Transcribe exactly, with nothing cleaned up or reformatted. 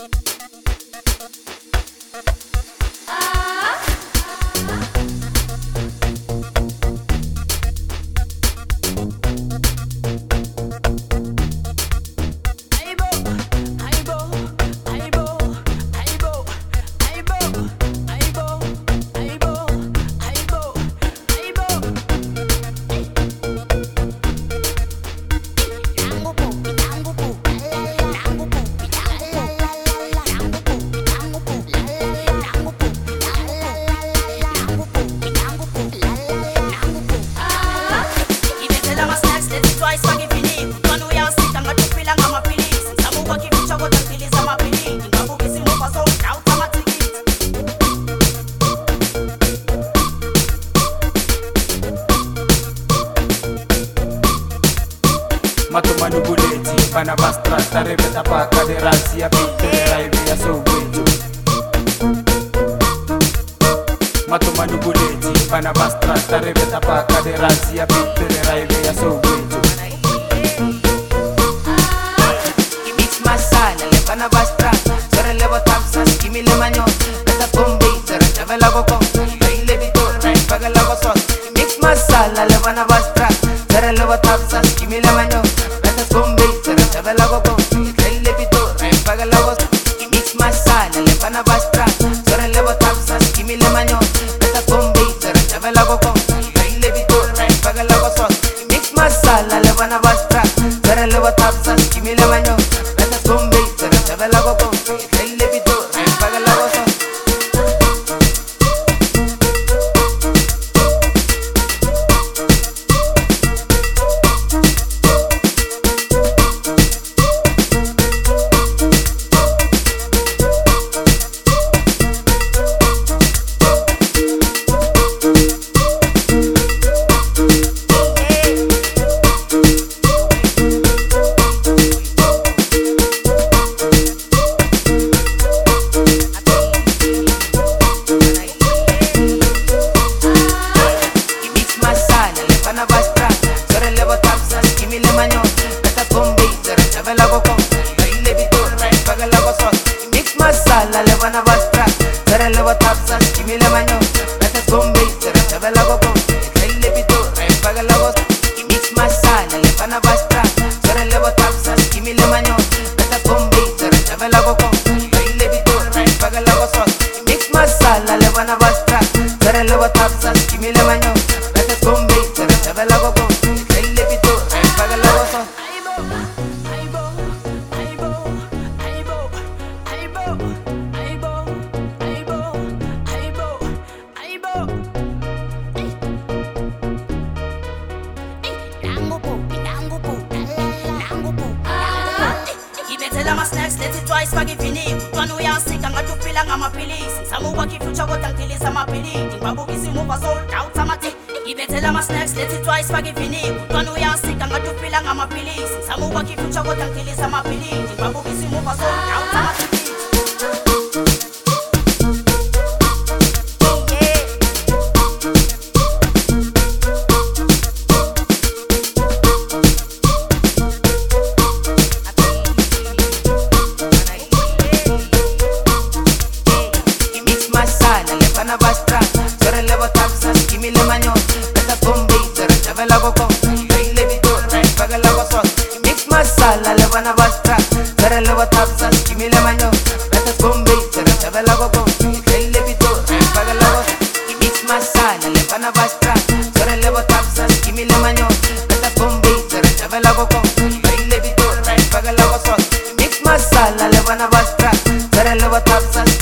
Matumanu buleti pana bastra tareveta paka de rasia pitere raive ya soweto. Matumanu buleti pana bastra tareveta paka de rasia pitere raive ya soweto. Mix masala le pana bastra sore le botapsas kimi le manyo esta bombi sore chavela goko baile vitor paga la gosot. Mix masala le pana bastra sore le botapsas kimi le manyo Bombi, sera chavela goko, baile vitor paga la gosot. Mix masala le pana bastra sore le botapsas kimi le manyo esta bombi sera chavela goko baile vitor paga la gosot. Mix masala le pana bastra sore le botapsas kimi le manyo esta bombi sera chavela goko baile vitor paga la gosot. Masala le pana bastra, sera le botapsas kimi le manyo, esta bombi sera chavela goko, baile vitor paga la gosot. Mix masala le pana bastra, sera le botapsas kimi le manyo, esta bombi sera chavela goko, baile vitor paga la gosot. Mix masala le pana bastra, sera le botapsas kimi le manyo, esta bombi sera chavela goko, baile vitor paga la gosot. Let it twice for giving him. One way and sick and got to feel like I'm a police. Some who walk in future got until it's a my police. Babu kissing over sold out automatic. Give it tell my snacks, let it twice for giving him. One way and sick and got to feel like I'm a police. Some who walk in future got until it's a my police. Babu kissing over sold out automatic. Bastra, sore le botapsas kimi le manyo, esta bombi sera chavela goko, baile vitor paga la gosot. Mix masala le pana bastra, sore le botapsas kimi le manyo, esta bombi sera chavela goko, baile vitor paga la gosot. Mix masala le pana bastra, sore le botapsas kimi le manyo, esta bombi sera chavela goko, baile vitor paga la gosot. Mix masala le pana bastra, sore le botapsas